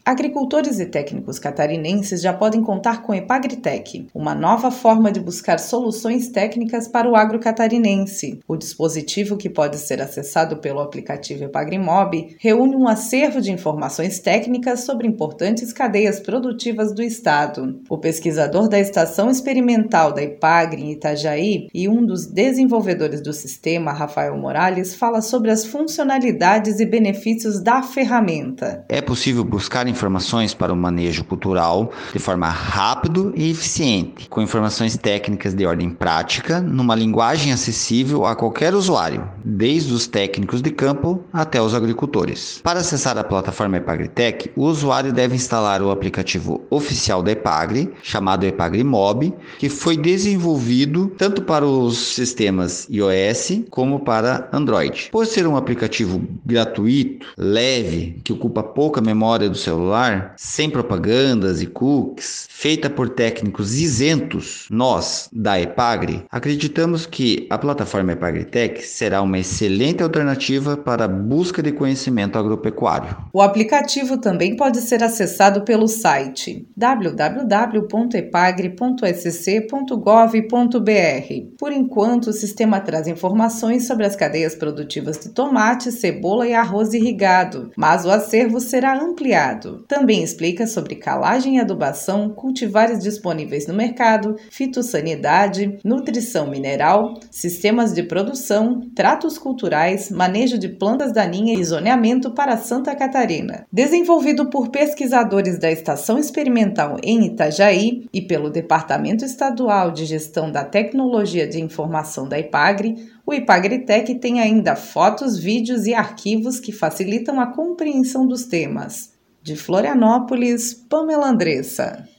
Agricultores e técnicos catarinenses já podem contar com Epagritec, uma nova forma de buscar soluções técnicas para o agro catarinense. O dispositivo, que pode ser acessado pelo aplicativo Epagrimob, reúne um acervo de informações técnicas sobre importantes cadeias produtivas do estado. O pesquisador da Estação Experimental da Epagri em Itajaí e um dos desenvolvedores do sistema, Rafael Morales, fala sobre as funcionalidades e benefícios da ferramenta. É possível buscar informações para o manejo cultural de forma rápida e eficiente, com informações técnicas de ordem prática, numa linguagem acessível a qualquer usuário, desde os técnicos de campo até os agricultores. Para acessar a plataforma Epagritec, o usuário deve instalar o aplicativo oficial da Epagri, chamado Epagrimob, que foi desenvolvido tanto para os sistemas iOS como para Android. Por ser um aplicativo gratuito, leve, que ocupa pouca memória do celular, sem propagandas e cookies, feita por técnicos isentos, nós, da Epagri, acreditamos que a plataforma Epagritec será uma excelente alternativa para a busca de conhecimento agropecuário. O aplicativo também pode ser acessado pelo site www.epagri.sc.gov.br. Por enquanto, o sistema traz informações sobre as cadeias produtivas de tomate, cebola e arroz irrigado, mas o acervo será ampliado. Também explica sobre calagem e adubação, cultivares disponíveis no mercado, fitossanidade, nutrição mineral, sistemas de produção, tratos culturais, manejo de plantas daninhas e zoneamento para Santa Catarina. Desenvolvido por pesquisadores da Estação Experimental em Itajaí e pelo Departamento Estadual de Gestão da Tecnologia de Informação da Epagri, o Epagritec tem ainda fotos, vídeos e arquivos que facilitam a compreensão dos temas. De Florianópolis, Pamela Andressa.